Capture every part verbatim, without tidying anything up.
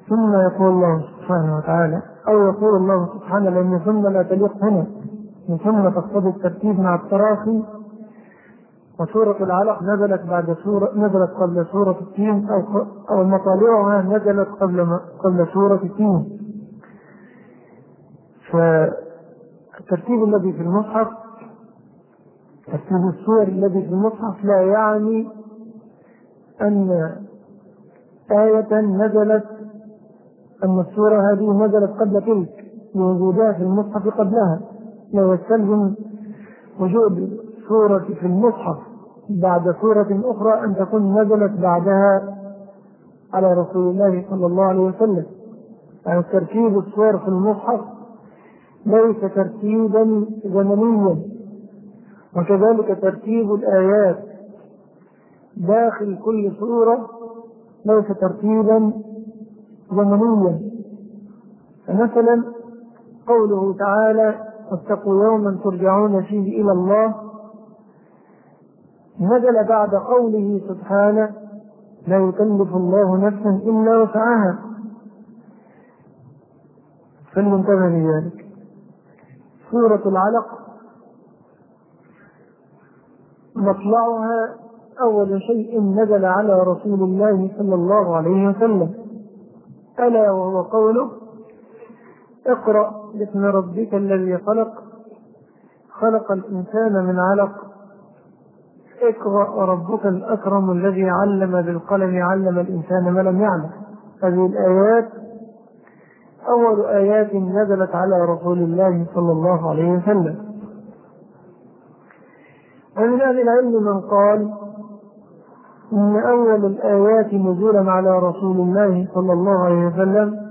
ثم يقول الله سبحانه وتعالى، أو يقول الله سبحانه، لأن ثم لا تليق هنا، من ثم تقتضي الترتيب مع التراخي. وسورة العلق نزلت بعد سورة نزلت قبل سورة التين، أو أو مطالعها نزلت قبل قبل سورة التين. فالترتيب الذي في المصحف، ترتيب السور الذي في المصحف لا يعني أن آية نزلت أن السورة هذه نزلت قبل تلك ووجودها في المصحف قبلها. لا يستلزم وجود سورة في المصحف بعد سورة أخرى أن تكون نزلت بعدها على رسول الله صلى الله عليه وسلم. يعني ترتيب السور في المصحف ليس ترتيبا زمنيا، وكذلك ترتيب الآيات داخل كل سورة ليس ترتيبا زمنيا. فمثلا قوله تعالى واتقوا يوما ترجعون فيه إلى الله نزل بعد قوله سبحانه لا يكلف الله نفسا إلا وسعها، فلينتبه لذلك. سورة العلق مطلعها أول شيء نزل على رسول الله صلى الله عليه وسلم، ألا وهو قوله اقرأ باسم ربك الذي خلق خلق الإنسان من علق اقرأ وربك الأكرم الذي علم بالقلم علم الإنسان ما لم يعلم. هذه الآيات أول آيات نزلت على رسول الله صلى الله عليه وسلم. ومن أهل العلم من قال إن أول الآيات نزولا على رسول الله صلى الله عليه وسلم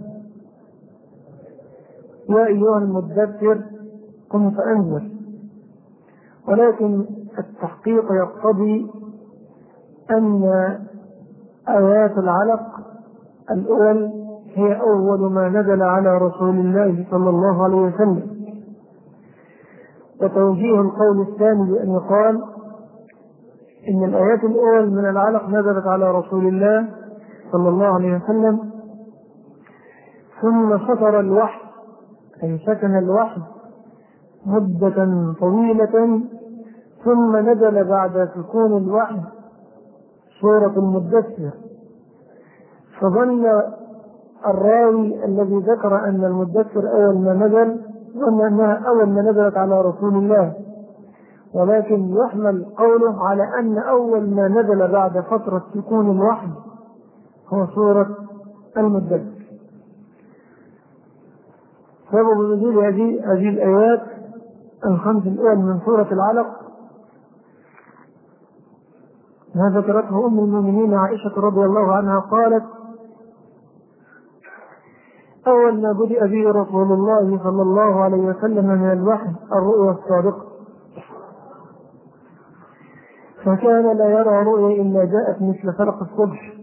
يا أيها المدثر قم فأنذر، ولكن التحقيق يقتضي أن آيات العلق الأول هي أول ما نزل على رسول الله صلى الله عليه وسلم. وتوجيه القول الثاني بأن يقال إن الآيات الأول من العلق نزلت على رسول الله صلى الله عليه وسلم، ثم سطر الوحي أي سكن الوحي مدة طويلة، ثم نزل بعد سكون الوحي سورة المدثر. فظن الراوي الذي ذكر أن المدثر أول ما نزل ظن أنها أول ما نزلت على رسول الله، ولكن يحمل قوله على أن أول ما نزل بعد فترة سكون الوحي هو سورة المدثر. سبب نزول هذه هذه الآيات الخمس الأول من سورة العلق ما ذكرته أم المؤمنين عائشة رضي الله عنها قالت أول ما بدأ به رسول الله صلى الله عليه وسلم من الوحي الرؤيا الصادقة، فكان لا يرى رؤيا إلا جاءت مثل فلق الصبح.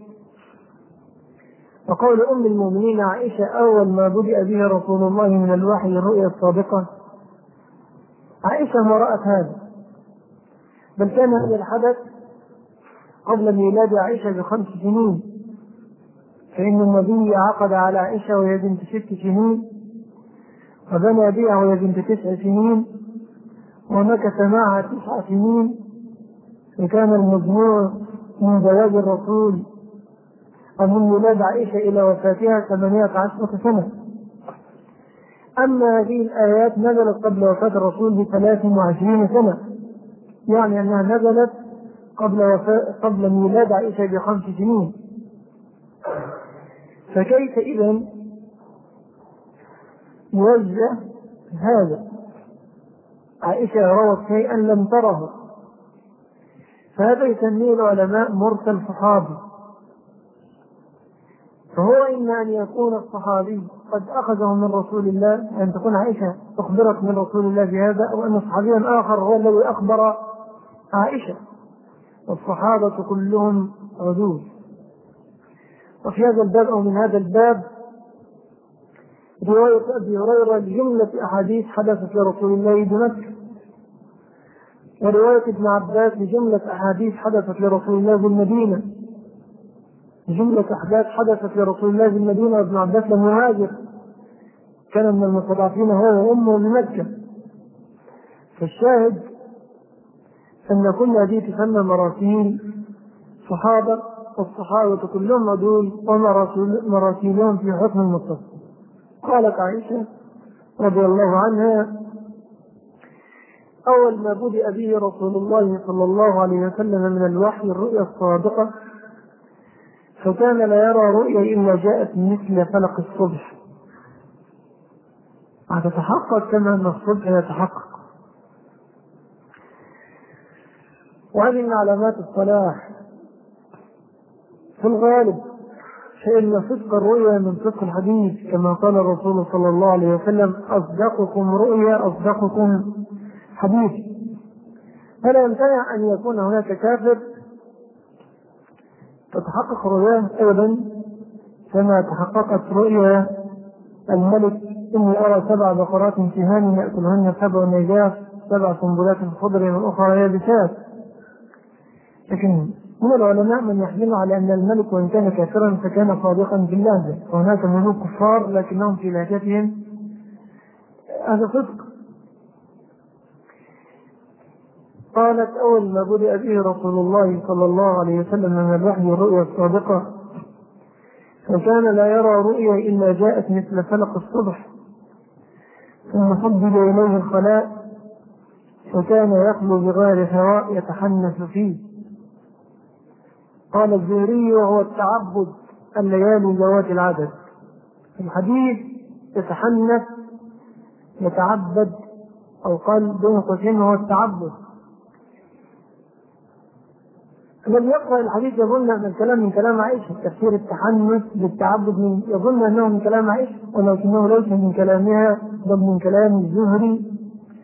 وقول أم المؤمنين عائشة أول ما بدأ به رسول الله من الوحي الرؤيا الصادقة، عائشة ما رأت هذا، بل كان هذا الحدث قبل ميلاد عائشة بخمس سنين، فإن النبي عقد على عائشة وهي بنت ست سنين، وبنى بها وهي بنت تسع سنين، ومكث معها تسع سنين، وكان المجموع من زواج الرسول ومن ميلاد عائشة إلى وفاتها ثمانية عشرة سنة. أما هذه الآيات نزلت قبل وفاة الرسول بثلاث وعشرين سنة، يعني أنها نزلت قبل وفاة قبل ميلاد عائشة بخمس سنين. فكيف إذن يوجه هذا؟ عائشة روت شيئا لم تره، فهذا يسميه العلماء مرسل صحابي. فهو إما أن يكون الصحابي قد أخذه من رسول الله، أن تكون عائشة أخبرت من رسول الله بهذا، أو أن صحابيا آخر هو الذي أخبر عائشة، والصحابة كلهم عدول. وفي هذا الباب أو من هذا الباب رواية أبي هريرة لجملة أحاديث حدثت لرسول الله بمكة، ورواية ابن عباس لجملة أحاديث حدثت لرسول الله بالمدينة، جملة أحداث حدثت لرسول الله في المدينة وابن عباس لم يهاجر، كان من المستضعفين هو وأمه بمكة. فالشاهد أن كل هذه تسمى مراسيل صحابة، والصحابة كلهم عدول ومراسيلهم في حكم المتصل. قالت عائشة رضي الله عنها: أول ما بدأ به رسول الله صلى الله عليه وسلم من الوحي الرؤيا الصادقة، فكان لا يرى رؤيا إلا جاءت مثل فلق الصبح، هتتحقق كما أن الصبح يتحقق. وهذه من علامات الصلاح في الغالب، فإن صدق الرؤيا من صدق الحديث، كما قال الرسول صلى الله عليه وسلم: أصدقكم رؤيا أصدقكم حديث. فلا يمتنع أن يكون هناك كافر تتحقق رؤياه أيضا كما تحققت رؤيا الملك: إني أرى سبع بقرات سمان يأكلهن سبع نجاف سبع سنبلات خضر وأخرى يابسات. لكن من العلماء من يحمل على أن الملك وإن كان كافرا فكان صادقا باللهجة، وهناك ملوك كفار لكنهم في لهجتهم هذا صدق. قالت: أول ما بدأ به رسول الله صلى الله عليه وسلم من الوحي الرؤيا الصادقة، فكان لا يرى رؤيا إلا جاءت مثل فلق الصبح، ثم حبب إليه الخلاء، فكان يخلو بغير هواء يتحنث فيه. قال الزهري: وهو التعبد الليالي ذوات العدد. الحديث يتحنث يتعبد، أو قال بين قوسين هو التعبد. من يقرأ الحديث يظن أن الكلام من كلام عائشة، تفسير التحنث بالتعبد من يظن أنه من كلام عائشة، ولكنه ليس من كلامها بل من كلام الزهري.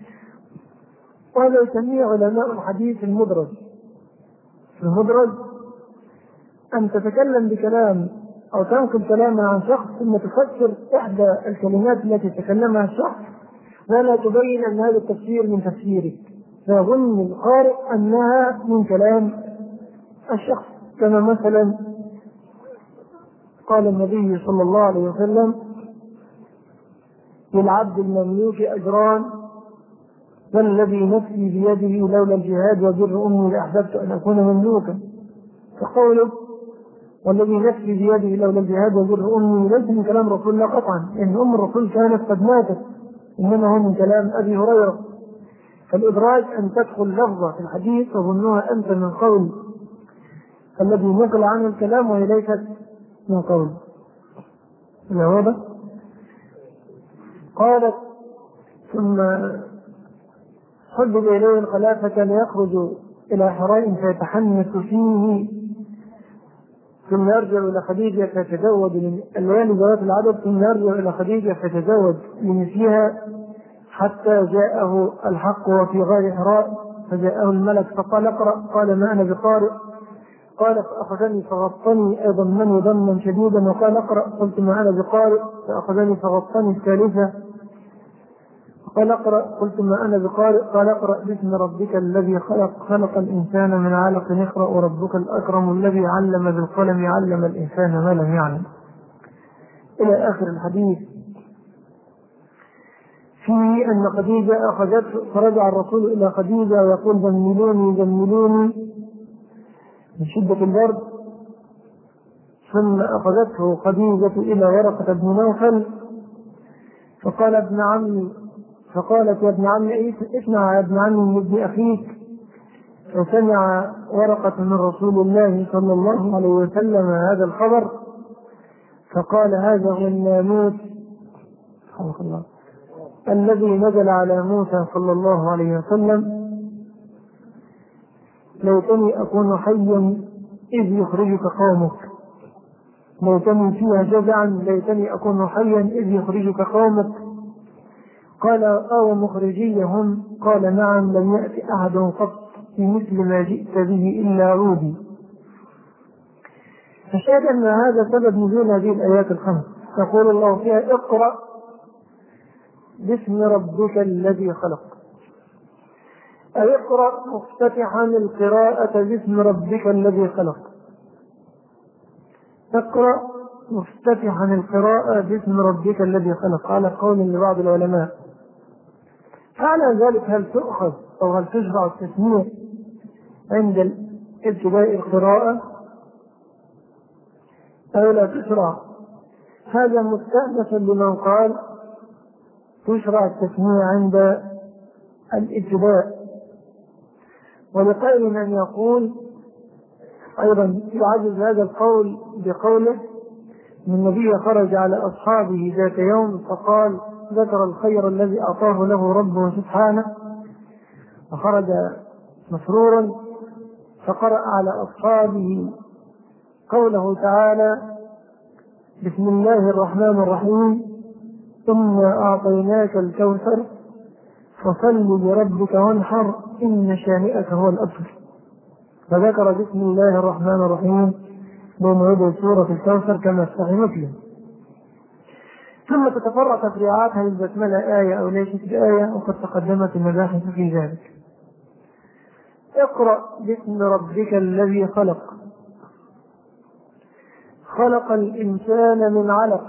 وهذا يسميه علماء الحديث المدرج. المدرج أن تتكلم بكلام أو تنقل كلاما عن شخص ثم تفسر إحدى الكلمات التي تكلمها الشخص ولا تبين أن هذا التفسير من تفسيرك، فيظن القارئ أنها من كلام الشخص. كما مثلا قال النبي صلى الله عليه وسلم: للعبد المملوك أجران، والذي نفسي بيده لولا الجهاد وبر أمي لأحببت أن أكون مملوكا. فقوله والذي نفسي بيده لولا الجهاد وبر أمي ليس من كلام رسول الله قطعا، لأن أم الرسول كانت قد ماتت، إنما هو من كلام أبي هريرة. فالإدراج أن تدخل لفظة في الحديث تظنها أنت من قول الذي نقل عنه الكلام وهي ليست من قول. هذا قالت: ثم حبب إليه الخلافة كان يخرج إلى حراء فيتحنث فيه، ثم يرجع إلى خديجة فيتزود الليالي ذوات العدد، ثم يرجع إلى خديجة فيتزود لمثلها، حتى جاءه الحق وفي غار حراء، فجاءه الملك فقال: اقرأ. قال: ما أنا بقارئ. قال: فأخذني فغطني أيضا من ضما شديدا، وقال: اقرأ. قلت: ما أنا بقارئ. فأخذني فغطني الثالثة، قال: اقرأ. قلت: ما أنا بقارئ. قال: اقرأ باسم ربك الذي خلق خلق الإنسان من علق، اقرأ وربك الأكرم الذي علم بالقلم علم الإنسان ما لم يعلم، إلى آخر الحديث. في أن خديجة أخذته فرجع الرسول إلى خديجة ويقول: جملوني جملوني من شدة البرد. ثم أخذته خديجة إلى ورقة بن نوفل فقال: ابن عمي فقالت: يا ابن عمي اسمع يا ابن عمي من ابن أخيك. فسمع ورقة من رسول الله صلى الله عليه وسلم هذا الخبر، فقال: هذا هو الناموس الله الذي نزل على موسى صلى الله عليه وسلم، ليتني أكون حيا إذ يخرجك قومك. ليتني فيها جزعا، ليتني أكون حيا إذ يخرجك قومك. قال: أو مخرجيهم؟ قال: نعم، لم يأتي أحد قط في مثل ما جئت به إلا عودي. فشاهد أن هذا سبب نزول هذه الآيات الخمس، يقول الله فيها: اقرأ باسم ربك الذي خلق. أي اقرأ مفتتحا القراءة باسم ربك الذي خلق. اقرأ مفتتحا القراءة باسم ربك الذي خلق على قول لبعض العلماء. فعلى ذلك هل تؤخذ أو هل تشرع التسمية عند ابتداء القراءة أو لا تشرع؟ هذا مستأنفا لمن قال تشرع التسمية عند الابتداء، ولقائل من يقول أيضا يعزز هذا القول بقوله من النبي خرج على أصحابه ذات يوم فقال ذكر الخير الذي أعطاه له ربه سبحانه، فخرج مسرورا فقرأ على أصحابه قوله تعالى بسم الله الرحمن الرحيم إنا أعطيناك الكوثر فصل لربك وانحر إن شانئك هو الأبتر. فذكر بسم الله الرحمن الرحيم بموعد سورة الكوثر كما في صحيح مسلم. ثم تتفرع تفريعاتها للبسملة آية أو ليست بآية، وقد تقدمت المباحث في ذلك. اقرأ باسم ربك الذي خلق. خلق الإنسان من علق،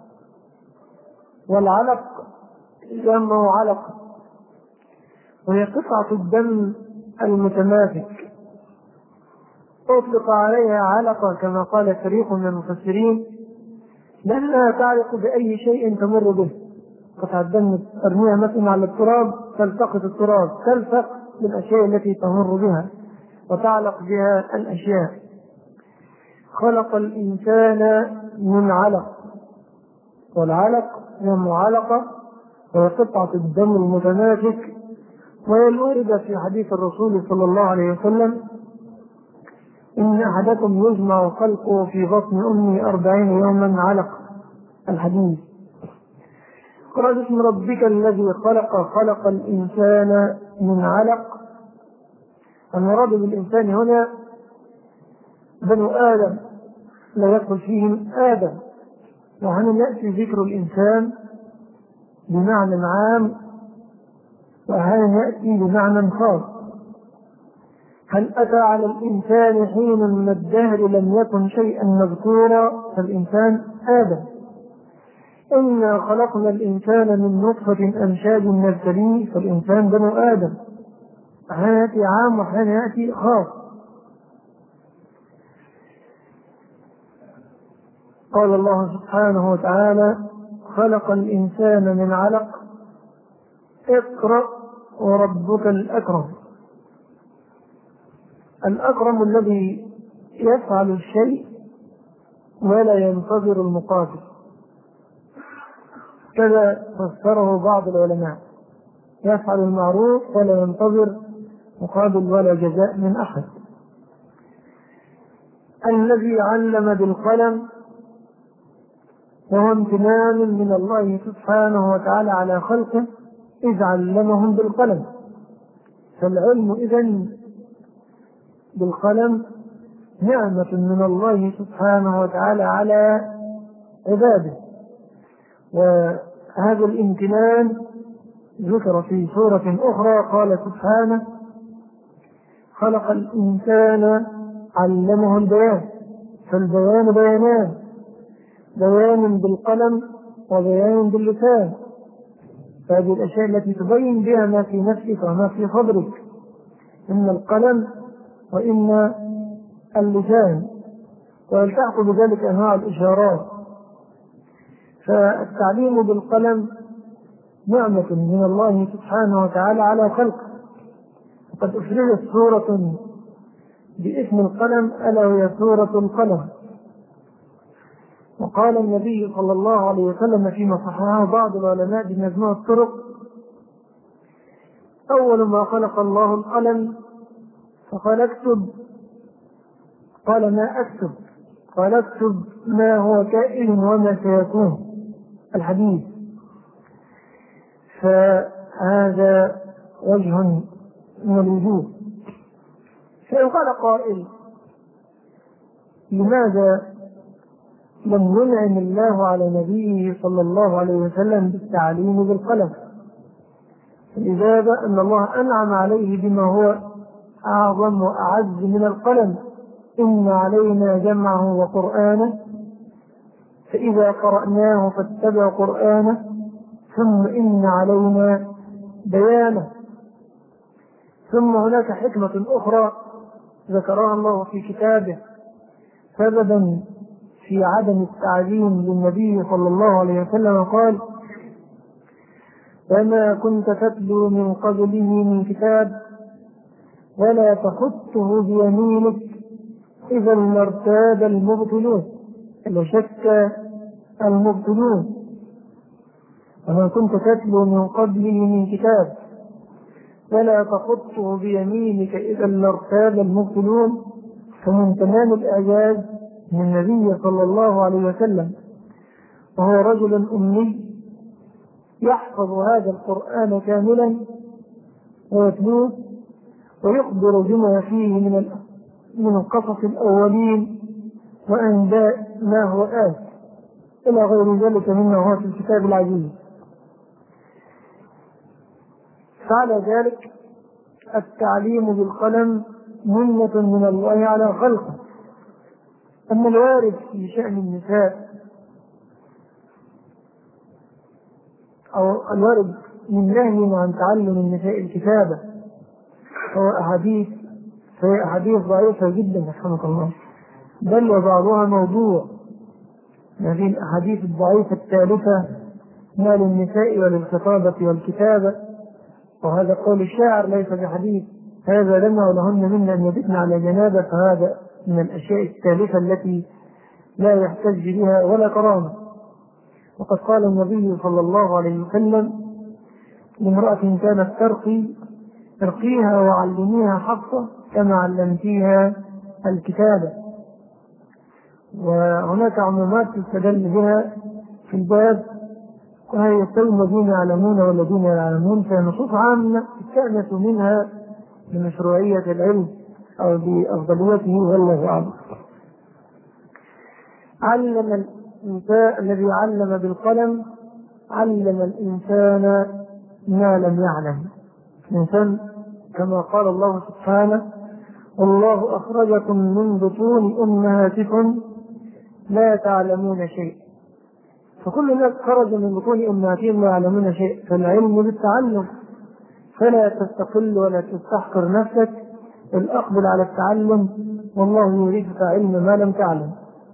والعلق جمع علق، وهي قطعة الدم المتماسك أطلق عليها علقة كما قال فريق من المفسرين لأنها تعلق بأي شيء تمر به. قطعة الدم ترميها مثلا على التراب تلتقط التراب، تلفق بالأشياء التي تمر بها وتعلق بها الأشياء. خلق الإنسان من علق، والعلق جمع علقة وهي قطعة الدم المتماسك، وهي الواردة في حديث الرسول صلى الله عليه وسلم إن أحدكم يجمع خلقه في بطن أمه أربعين يوما علق، الحديث. قرأ باسم ربك الذي خلق. خلق الإنسان من علق. المراد بالإنسان هنا بنو آدم، لا يدخل فيهم آدم، وهنا يأتي ذكر الإنسان بمعنى عام وهنا يأتي بمعنى خاص. هل أتى على الإنسان حين من الدهر لم يكن شيئا مذكورا؟ فالإنسان آدم. إنا خلقنا الإنسان من نطفة أمشاج نبتليه، فالإنسان بنو آدم. أحيانا يأتي عام وأحيانا يأتي خاص. قال الله سبحانه وتعالى خلق الإنسان من علق اقرأ وربك الأكرم. الأكرم الذي يفعل الشيء ولا ينتظر المقابل، كذا فسره بعض العلماء، يفعل المعروف ولا ينتظر مقابل ولا جزاء من أحد. الذي علم بالقلم، وهو امتنان من الله سبحانه وتعالى على خلقه إذ علمهم بالقلم. فالعلم إذن بالقلم نعمة من الله سبحانه وتعالى على عباده، وهذا الامتنان ذكر في سورة أخرى. قال سبحانه خلق الإنسان علمه البيان. فالبيان بيانان، بيان بالقلم وبيان باللسان، فهذه الأشياء التي تبين بها ما في نفسك وما في صدرك، إن القلم وإن اللسان، ويلتحق بذلك أنواع الإشارات. فالتعليم بالقلم نعمة من الله سبحانه وتعالى على خلقه. وقد أفردت سورة باسم القلم ألا وهي سورة القلم. وقال النبي صلى الله عليه وسلم فيما صححه بعض العلماء بمجموع الطرق أول ما خلق الله القلم فقال اكتب، قال ما أكتب؟ قال اكتب ما هو كائن وما سيكون، الحديث. فهذا وجه من الوجوه. فإن قال قائل لماذا لم ينعم الله على نبيه صلى الله عليه وسلم بالتعليم بالقلم؟ الإجابة أن الله أنعم عليه بما هو أعظم وأعز من القلم. إن علينا جمعه وقرآنه فإذا قرأناه فاتبع قرآنه ثم إن علينا بيانه. ثم هناك حكمة أخرى ذكرها الله في كتابه سببا في عدم التعليم للنبي صلى الله عليه وسلم، قال: وما كنت تتلو من قبله من كتاب ولا تخطه بيمينك إذا لارتاب المبطلون، لشك المبطلون. وما كنت تتلو من قبله من كتاب ولا تخطه بيمينك إذا لارتاب المبطلون. فمن تمام الإعجاز من النبي صلى الله عليه وسلم وهو رجل أمي يحفظ هذا القرآن كاملا ويتلوه ويخبر بما فيه من من قصص الأولين وأنباء ما هو آت إلى غير ذلك مما هو في الكتاب العزيز. فعلى ذلك التعليم بالقلم منة من الله على خلقه. أما الوارد في شأن النساء أو الوارد من نهي عن تعلم النساء الكتابة هو أحاديث فهي أحاديث ضعيفة جدا رحمك الله، بل وبعضها موضوع. هذه الأحاديث الضعيفة الثالثة ما للنساء وللخطابة والكتابة، وهذا قول الشاعر ليس بحديث: هذا لنا ولهن منا أن يبتن على جنابة. فهذا من الأشياء الثالثة التي لا يحتج بها ولا كرامة. وقد قال النبي صلى الله عليه وسلم لامرأة كانت ترقي: ارقيها وعلميها حفصة كما علمتيها الكتابة. وهناك عمومات تستدل بها في الباب، وهي يستوي الذين يعلمون والذين لا يعلمون، فهي نصوص عامة تستأنس منها بمشروعية العلم أو بأفضليته والله أعلم. علم الإنسان الذي علم بالقلم علم الإنسان ما لم يعلم. الإنسان كما قال الله سبحانه: والله أخرجكم من بطون أمهاتكم لا تعلمون شيء. فكل الناس خرج من بطون أمهاتهم لا يعلمون شيء. فالعلم بالتعلم، فلا تستقل ولا تستحقر نفسك، الأقبل على التعلم، والله يريدك علم ما لم تعلم.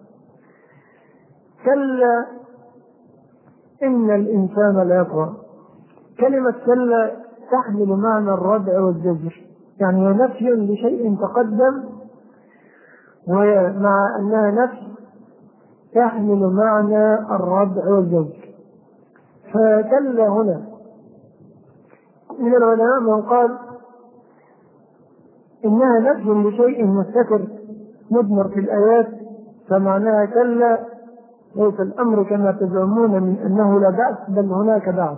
كلا إن الإنسان لا يطغى. كلمة كلا تحمل معنى الردع والزجر، يعني نفي لشيء تقدم، ومع أنها نفي تحمل معنى الردع والزجر. فكلا هنا من العلماء من قال إنها نفي لشيء مستتر مدمر في الآيات، فمعناها كلا ليس الأمر كما تزعمون من أنه لا بأس، بل هناك بأس.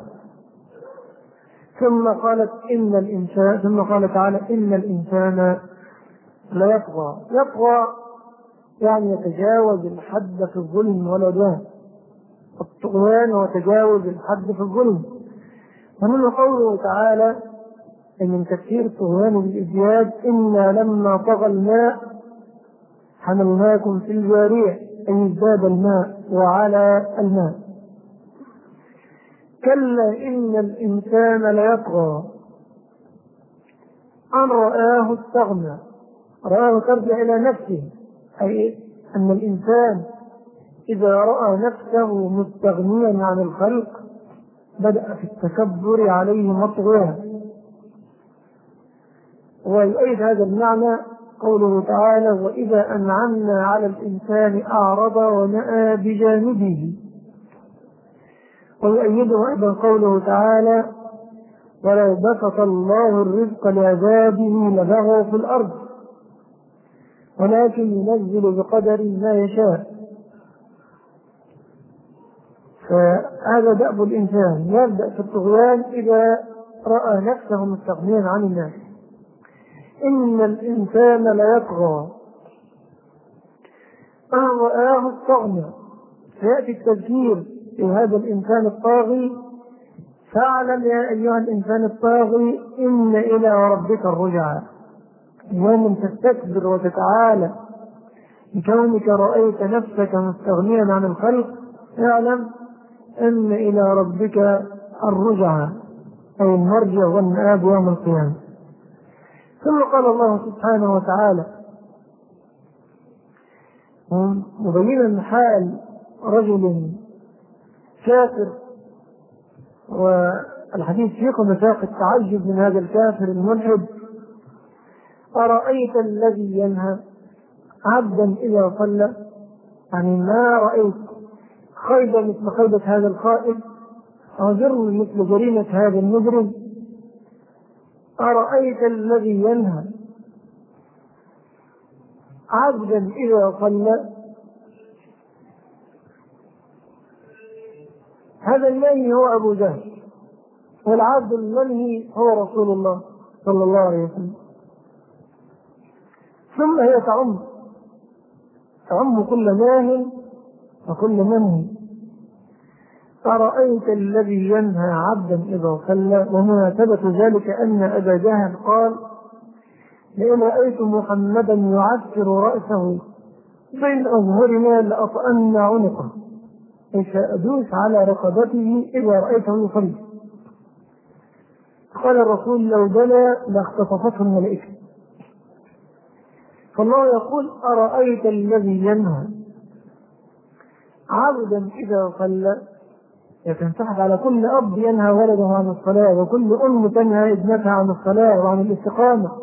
ثم قالت إن الإنسان ثم قال تعالى: إن الإنسان لا يطغى. يطغى يعني يتجاوز الحد في الظلم والعدوان. الطغيان هو تجاوز الحد في الظلم. ومن قوله تعالى من تفسير الطغيان بالإزدياد: إنا لما طغى الماء حملناكم في الجارية، أي ازداد الماء وعلى الماء. كلا إن الإنسان ليطغى أن رآه استغنى. رآه ترجع إلى نفسه، أي أن الإنسان إذا رأى نفسه مستغنيا عن الخلق بدأ في التكبر عليهم الطغيان. ويؤيد هذا المعنى قوله تعالى: وإذا أنعمنا على الإنسان أعرض ونأى بجانبه. ويؤيده أيضا قوله تعالى: ولو بسط الله الرزق لعباده لبغوا في الأرض ولكن ينزل بقدر ما يشاء. فهذا دأب الإنسان، يبدأ في الطغيان إذا رأى نفسه مستغنيا عن الناس. إن الإنسان ليطغى أن رآه استغنى. فيأتي التذكير في هذا الإنسان الطاغي: فاعلم يا أيها الإنسان الطاغي إن إلى ربك الرجعى. يوم تستكبر وتتعالى بكونك رأيت نفسك مستغنيا عن الخلق، اعلم أن إلى ربك الرجعى، أي المرجع والمآب يوم القيامة. ثم قال الله سبحانه وتعالى مبينا حال رجل كافر، والحديث فيه مساق التعجب من هذا الكافر الملحد: أرأيت الذي ينهى عبدا إذا صلى، يعني ما رأيت خيبة مثل خيبة هذا الخائب، أو جرم مثل جريمة هذا المجرم. أرأيت الذي ينهى عبدا إذا صلى، هذا المنهي هو أبو جهل، والعبد المنهي هو رسول الله صلى الله عليه وسلم. ثم هي تعم تعم كل ناه وكل منهي. أرأيت الذي ينهى عبدا إذا صلى، ومناسبة ذلك أن أبا جهل قال: لئن رأيت محمدا يعسر رأسه بين أظهرنا لأطأن عنقه، أي سأدوس على رقبته إذا رأيته يصلي. قال الرسول: لو دنا لاختطفته الملائكة. فالله يقول: أرأيت الذي ينهى عبدا إذا صلى، يتنسحب على كل أب ينهى ولده عن الصلاة، وكل أم تنهى ابنتها عن الصلاة وعن الاستقامة.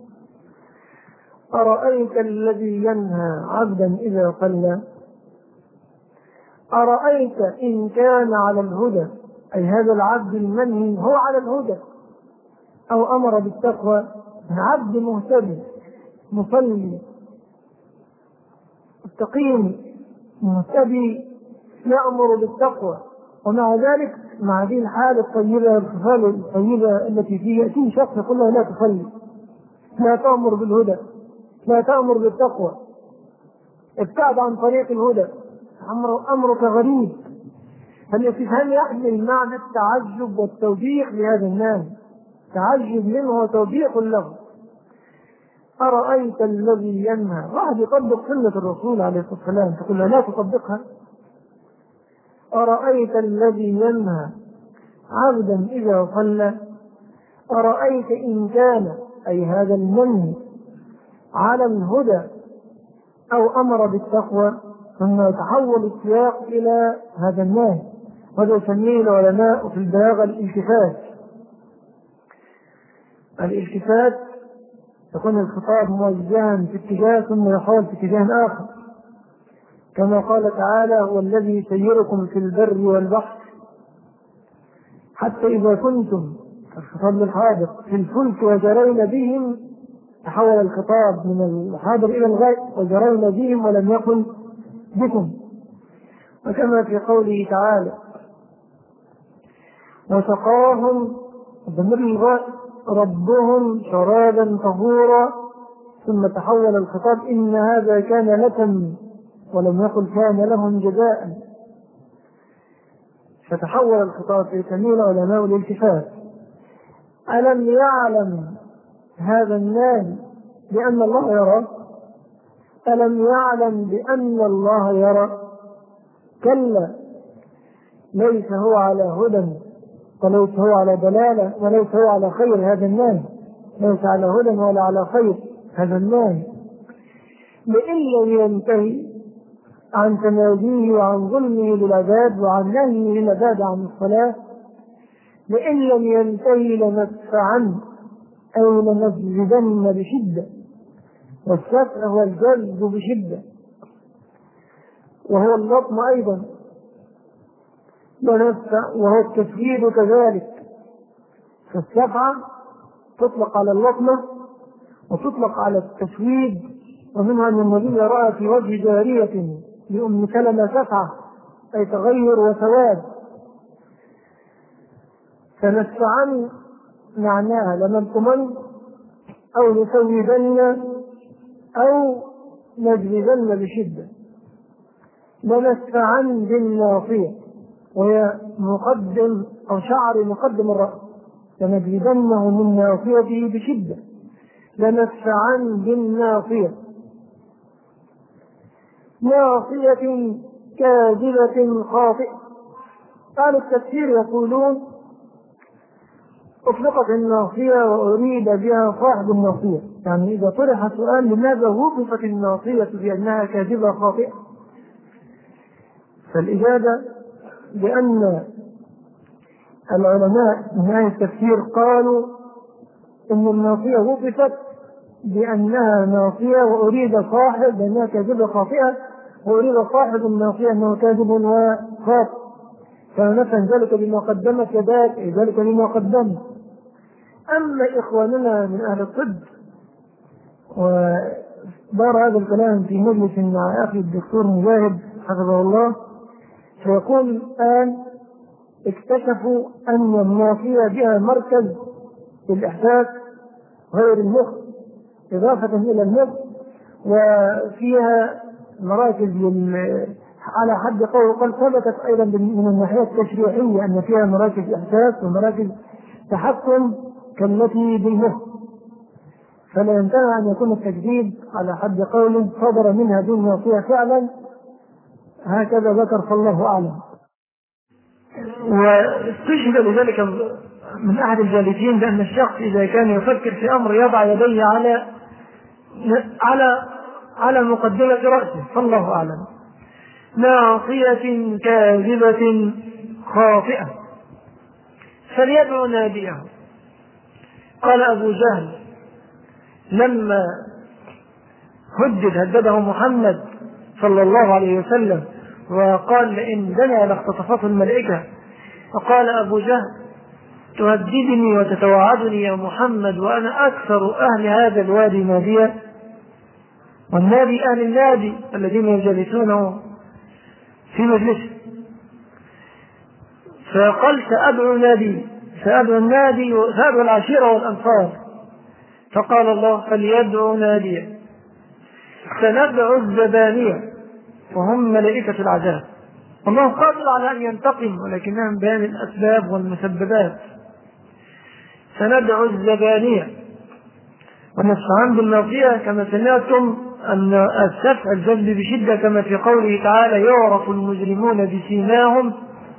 أرأيت الذي ينهى عبدا إذا صلى، أرأيت إن كان على الهدى، أي هذا العبد المنهي هو على الهدى أو أمر بالتقوى، عبد مهتدي مصلي مستقيم مهتدي يأمر بالتقوى، ومع ذلك مع هذه الحالة الطيبة الخصال الطيبة التي فيها يأتي شخص يقول له: لا تصلي، لا تأمر بالهدى، لا تأمر بالتقوى، ابتعد عن طريق الهدى، أمر أمرك غريب. فالاستفهام يحمل معنى التعجب والتوبيخ لهذا الناس، تعجب منه وتوبيخ له. أرأيت الذي ينهى، واحد يطبق سنة الرسول عليه الصلاة والسلام تقول له: لا تطبقها. أرأيت الذي ينهى عبدا إذا صلى، أرأيت إن كان، أي هذا المنهي، على الهدى أو أمر بالتقوى، ثم يتحول السياق إلى هذا النهي. وهذا يسميه العلماء في البلاغة الالتفات. الالتفات يكون الخطاب موجها في اتجاه ثم يحول في اتجاه آخر، كما قال تعالى: هو الذي يسيركم في البر والبحر حتى إذا كنتم، الخطاب للحاضر، في الفلك وجرين بهم، تحول الخطاب من الحاضر إلى الغائب، وجرين بهم ولم يكن بكم. وكما في قوله تعالى: وسقاهم ضمير الغائب ربهم شرابا طهورا، ثم تحول الخطاب: إن هذا كان لكم ولم يقل كان لهم جزاء. فتحول الخطاب في تميل علماء الالتفات. ألم يعلم هذا الناس بأن الله يرى؟ ألم يعلم بأن الله يرى؟ كلا، ليس هو على هدى، وليس هو على دلالة، وليس هو على خير هذا الناس، ليس على هدى ولا على خير هذا الناس. لئن لم ينتهي عن تناديه وعن ظلمه للعباد وعن نهيه للعباد عن الصلاة، لئن لم ينتهي لندفعن أو لنجلدن بشدة. والسفع هو الجلد بشدة، وهو اللطم أيضا، وهو التشديد كذلك. فالسفعة تطلق على اللطمة وتطلق على التشويد. ومنها أن النبي رأى في وجه جارية لأم سلمة سفعة، أي تغير وسواد. فنسفعن معناها لنلطمن أو نسودن أو نجلدن بشدة. لنسفعن بالناصية، وهي مقدم أو شعر مقدم الرأس، لنجلدنه من ناصيته بشدة. لنسفعن بالناصية، ناصية كاذبة خاطئة. أهل التفسير يقولون أطلقت الناصية وأريد بها صاحب الناصية، يعني إذا طرح سؤال لماذا وصفت الناصية بأنها كاذبة خاطئة، فالإجابة بأن العلماء من أهل التفسير قالوا إن الناصية وصفت بأنها ناصية وأريد صاحب بأنها كاذبة خاطئة، وأريد صاحب الناصية أنه كاذب وخاطئ، فنفهم ذلك بما قدمت يداك، ذلك بما قدمت. أما إخواننا من أهل الطب، ودار هذا الكلام في مجلس مع أخي الدكتور مجاهد حفظه الله، فيقول الآن اكتشفوا أن الناصية بها مركز الإحساس غير المخ إضافة إلى المخ، وفيها مراكز على حد قول قال ثبتت أيضا من الناحية التشريحية أن فيها مراكز إحساس ومراكز تحكم كالتي بالمخ، فلا يمتنع أن يكون التجديد على حد قول صدر منها دون ناصية فعلا، هكذا ذكر فالله أعلم. واستشهد لذلك من أحد الجالسين بأن الشخص إذا كان يفكر في أمر يضع يديه على على على مقدمة رأسه، فالله أعلم. ناصية كاذبة خاطئة فليدعو ناديه. قال أبو جهل لما هدد هدده محمد صلى الله عليه وسلم وقال لئن دنا لاختطفته الملائكة، فقال أبو جهل تهددني وتتوعدني يا محمد وأنا أكثر أهل هذا الوادي ناديا، والنادي أهل النادي الذين يجلسونه في مجلسه، فقال سأدعو نادي سأدعو النادي وسأدعو العشيرة والأنصار، فقال الله فليدعو ناديا. سندعو الزبانية وهم ملائكة العذاب، الله قادر على أن ينتقم ولكنها من بيان الأسباب والمسببات. سندعو الزبانية ونستعان بالناصية كما سمعتم أن السفع الجلد بشدة كما في قوله تعالى يعرف المجرمون بسيماهم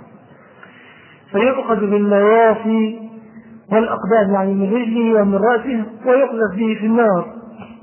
فيؤخذ بالنواصي والأقدام، يعني من رجله ومن رأسه ويقذف به في النار.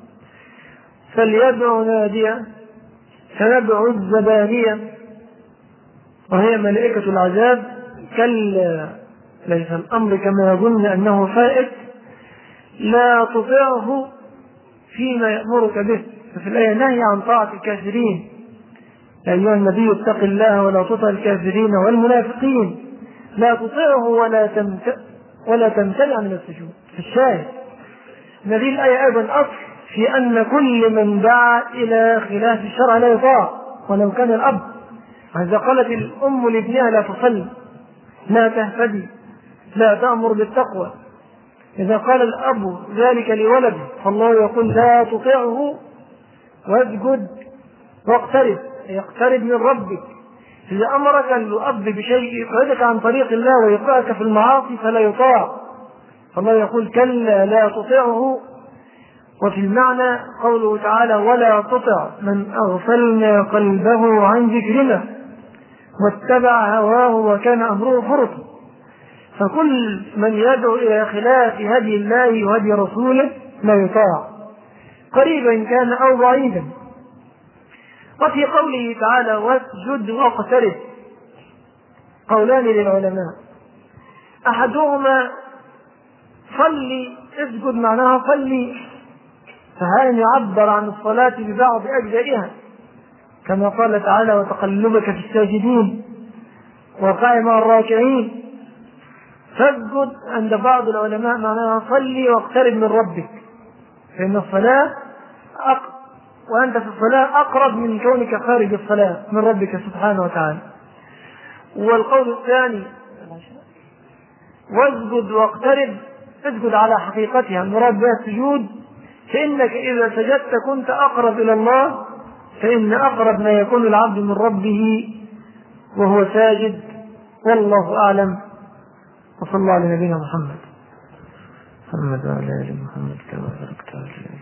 فليدعو ناديا. سندعو الزبانية وهي ملائكة العذاب. كلا ليس الأمر كما يظن أنه فائت، لا تطيعه فيما يأمرك به. ففي الآية نهي عن طاعة الكافرين، يا أيها النبي اتق الله ولا تطع الكافرين والمنافقين، لا تطيعه ولا تمت ولا تمتنع من السجود. في الشاهد هذه الآية أيضا أصل في أن كل من دعا إلى خلاف الشرع لا يطاع ولو كان الأب. إذا قالت الأم لابنها لا تصلي، لا تهتدي، لا تأمر بالتقوى، إذا قال الأب ذلك لولده فالله يقول لا تطيعه واسجد واقترب، يقترب من ربك. إذا أمرك الأب بشيء يقعدك عن طريق الله ويقعك في المعاصي فلا يطاع، فالله يقول كلا لا تطيعه. وفي المعنى قوله تعالى ولا تطع من أغفلنا قلبه عن ذكرنا واتبع هواه وكان أمره فرطا. فكل من يدعو إلى خلاف هدي الله وهدي رسوله لا يطاع قريبا كان أو بعيدا. وفي قوله تعالى واسجد واقترب قولان للعلماء، أحدهما صلي، اسجد معناها صلي، فهذا يعبر عن الصلاة ببعض أجزائها كما قال تعالى وتقلبك في الساجدين وقائم مع الراكعين. فاسجد عند بعض العلماء معناها صلي واقترب من ربك، فإن الصلاة أق... وأنت في الصلاة أقرب من كونك خارج الصلاة من ربك سبحانه وتعالى. والقول الثاني واسجد واقترب، اسجد على حقيقتها المراد بها السجود، فإنك إذا سجدت كنت أقرب إلى الله، فإن أقرب ما يكون العبد من ربه وهو ساجد. والله أعلم. وصلى الله على نبينا محمد محمد وعلى آل محمد كما باركت على